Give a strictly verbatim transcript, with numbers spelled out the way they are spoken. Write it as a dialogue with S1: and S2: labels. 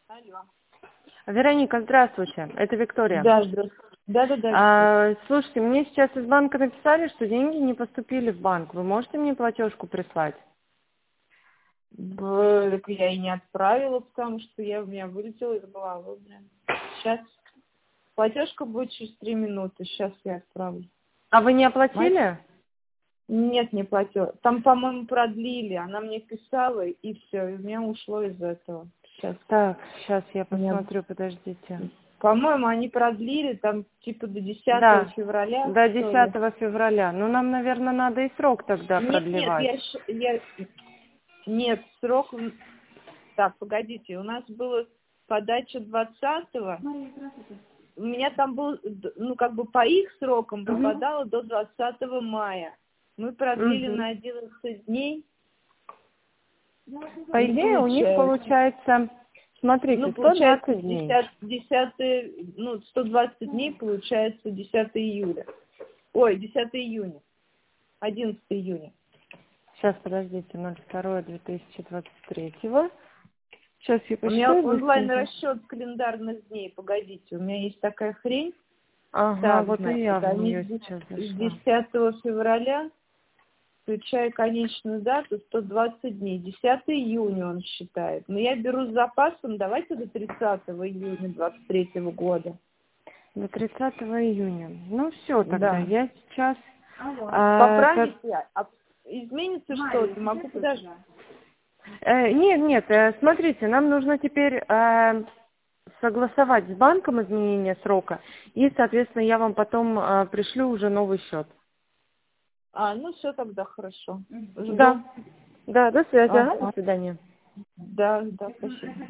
S1: Алло.
S2: Вероника, здравствуйте. Это Виктория.
S1: Да, здравствуйте. Да, да, да.
S2: А, слушайте, мне сейчас из банка написали, что деньги не поступили в банк. Вы можете мне платежку прислать?
S1: Б- Так я и не отправила, потому что я, у меня вылетела из головы, блин. Сейчас платежка будет через три минуты. Сейчас я отправлю.
S2: А вы не
S1: Мать?
S2: оплатили?
S1: Нет, не платила. Там, по-моему, продлили. Она мне писала, и все. И у меня ушло из этого. Сейчас.
S2: Так, сейчас я
S1: Нет.
S2: посмотрю, подождите.
S1: По-моему, они продлили там типа до десятого
S2: Да,
S1: февраля,
S2: до
S1: что ли.
S2: десятого февраля. Ну, нам, наверное, надо и срок тогда
S1: Нет, нет,
S2: продлевать.
S1: я, щ- я... Нет, срок... Так, погодите, у нас было подача двадцатого. У меня там был, д- ну, как бы по их срокам
S2: Угу.
S1: попадало до двадцатого мая. Мы продлили
S2: Угу.
S1: на одиннадцать дней.
S2: По
S1: Не
S2: идее, у них
S1: получается.
S2: получается,
S1: Ну,
S2: смотрите, сто
S1: получается,
S2: двадцать дней.
S1: десятое, десятое, ну, сто двадцать дней получается десятое июля. Ой, десятое июня. одиннадцатое июня.
S2: Сейчас, подождите, ноль второе две тысячи двадцать третьего. Сейчас я
S1: У меня
S2: посчитаю быстренько.
S1: онлайн-расчет календарных дней. Погодите, у меня есть такая хрень.
S2: Ага,
S1: Так,
S2: вот и
S1: значит,
S2: я в
S1: они
S2: нее
S1: с
S2: сейчас
S1: с
S2: зашла.
S1: десятого февраля, включая конечную дату, сто двадцать дней. десятое июня он считает. Но я беру с запасом, давайте до тридцатого июня двадцать третьего года.
S2: До тридцатого июня. Ну все, тогда
S1: Да.
S2: я сейчас... а, как-
S1: Поправите, а изменится что-то, могу подождать.
S2: э, нет, нет, э, смотрите, нам нужно теперь э, согласовать с банком изменение срока, и, соответственно, я вам потом э, пришлю уже новый счет.
S1: А, ну все тогда хорошо. Жду.
S2: Да, да, до связи, ага, до
S1: Ага.
S2: свидания.
S1: Да, да, спасибо.